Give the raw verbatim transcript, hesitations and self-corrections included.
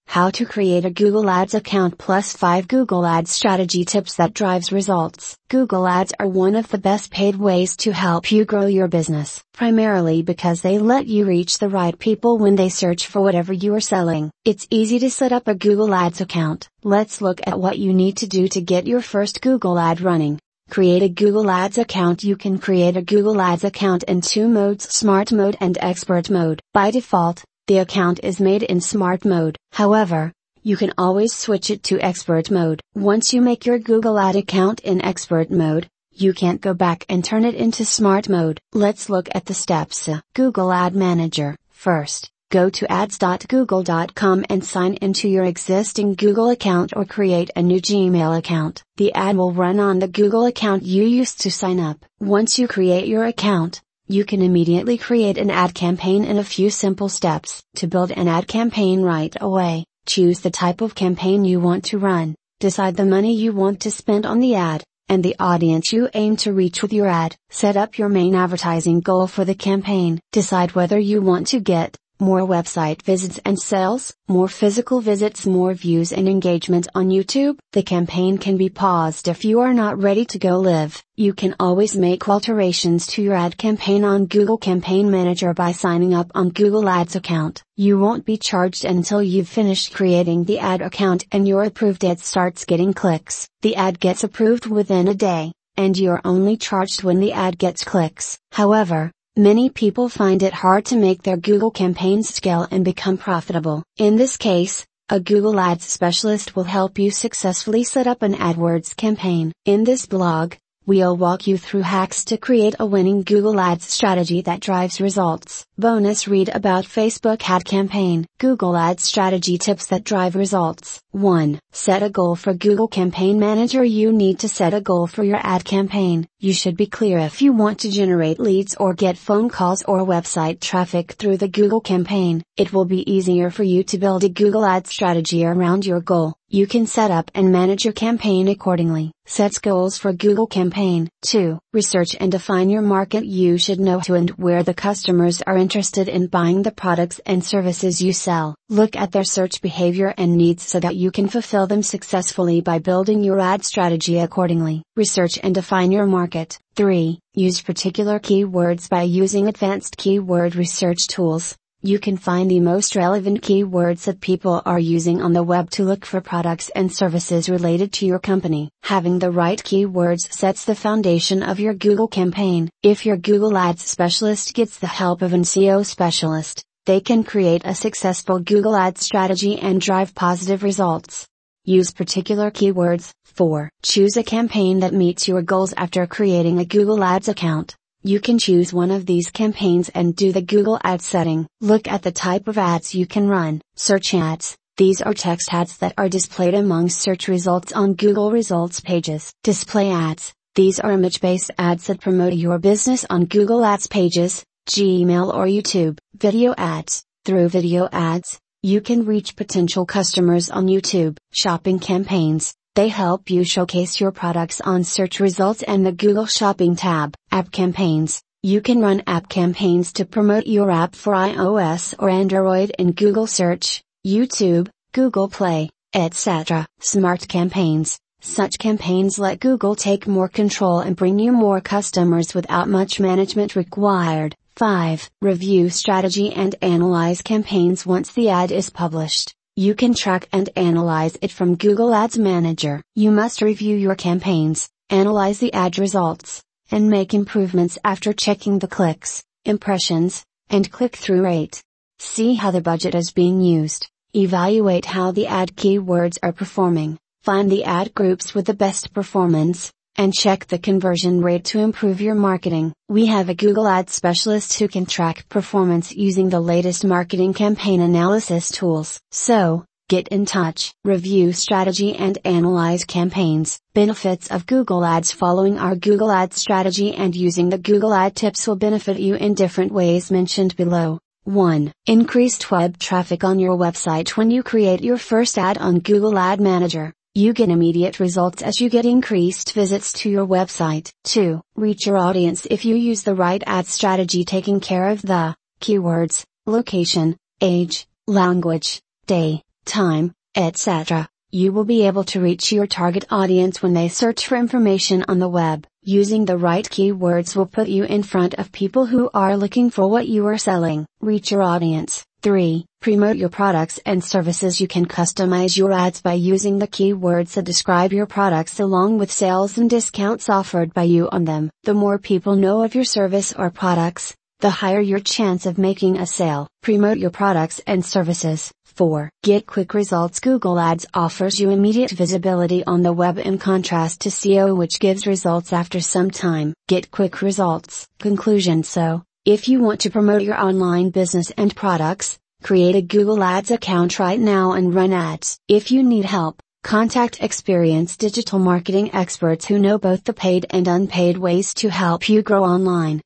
How to create a Google Ads account plus five Google Ads strategy tips that drives results. Google Ads are one of the best paid ways to help you grow your business, primarily because they let you reach the right people when they search for whatever you are selling. It's easy to set up a Google Ads account. Let's look at what you need to do to get your first Google ad running. Create a Google Ads account. You can create a Google Ads account in two modes: Smart Mode and Expert Mode. By default, the account is made in Smart Mode. However, you can always switch it to Expert Mode. Once you make your Google Ad account in Expert Mode, you can't go back and turn it into Smart Mode. Let's look at the steps. Google Ad Manager. First, go to ads dot google dot com and sign into your existing Google account or create a new Gmail account. The ad will run on the Google account you used to sign up. Once you create your account, you can immediately create an ad campaign in a few simple steps. To build an ad campaign right away, choose the type of campaign you want to run, decide the money you want to spend on the ad, and the audience you aim to reach with your ad. Set up your main advertising goal for the campaign. Decide whether you want to get more website visits and sales, more physical visits, more views and engagement on YouTube. The campaign can be paused if you are not ready to go live. You can always make alterations to your ad campaign on Google Campaign Manager by signing up on Google Ads account. You won't be charged until you've finished creating the ad account and your approved ad starts getting clicks. The ad gets approved within a day, and you're only charged when the ad gets clicks. However, many people find it hard to make their Google campaigns scale and become profitable. In this case, a Google Ads specialist will help you successfully set up an AdWords campaign. In this blog, we'll walk you through hacks to create a winning Google Ads strategy that drives results. Bonus: read about Facebook ad campaign. Google Ads strategy tips that drive results. one. Set a goal for Google Campaign Manager. You need to set a goal for your ad campaign. You should be clear if you want to generate leads or get phone calls or website traffic through the Google campaign. It will be easier for you to build a Google Ads strategy around your goal. You can set up and manage your campaign accordingly. Sets goals for Google Campaign. two. Research and define your market. You should know who and where the customers are interested in buying the products and services you sell. Look at their search behavior and needs so that you can fulfill them successfully by building your ad strategy accordingly. Research and define your market. three. Use particular keywords. By using advanced keyword research tools, you can find the most relevant keywords that people are using on the web to look for products and services related to your company. Having the right keywords sets the foundation of your Google campaign. If your Google Ads specialist gets the help of an S E O specialist, they can create a successful Google Ads strategy and drive positive results. Use particular keywords. four. Choose a campaign that meets your goals. After creating a Google Ads account, you can choose one of these campaigns and do the Google Ads setting. Look at the type of ads you can run. Search ads. These are text ads that are displayed among search results on Google results pages. Display ads. These are image-based ads that promote your business on Google Ads pages, Gmail or YouTube. Video ads. Through video ads, you can reach potential customers on YouTube. Shopping campaigns. They help you showcase your products on search results and the Google Shopping tab. App campaigns. You can run app campaigns to promote your app for iOS or Android in Google Search, YouTube, Google Play, et cetera. Smart campaigns. Such campaigns let Google take more control and bring you more customers without much management required. five. Review strategy and analyze campaigns. Once the ad is published, you can track and analyze it from Google Ads Manager. You must review your campaigns, analyze the ad results, and make improvements after checking the clicks, impressions, and click-through rate. See how the budget is being used, evaluate how the ad keywords are performing, find the ad groups with the best performance, and check the conversion rate to improve your marketing. We have a Google Ads specialist who can track performance using the latest marketing campaign analysis tools. So, get in touch. Review strategy and analyze campaigns. Benefits of Google Ads. Following our Google Ads strategy and using the Google Ad tips will benefit you in different ways mentioned below. one. Increased web traffic on your website. When you create your first ad on Google Ad Manager, you get immediate results as you get increased visits to your website. two. Reach your audience. If you use the right ad strategy, taking care of the keywords, location, age, language, day, time, et cetera, you will be able to reach your target audience when they search for information on the web. Using the right keywords will put you in front of people who are looking for what you are selling. Reach your audience. three. Promote your products and services. You can customize your ads by using the keywords that describe your products along with sales and discounts offered by you on them. The more people know of your service or products, the higher your chance of making a sale. Promote your products and services. four. Get quick results. Google Ads offers you immediate visibility on the web in contrast to S E O, which gives results after some time. Get quick results. Conclusion. So, if you want to promote your online business and products, create a Google Ads account right now and run ads. If you need help, contact experienced digital marketing experts who know both the paid and unpaid ways to help you grow online.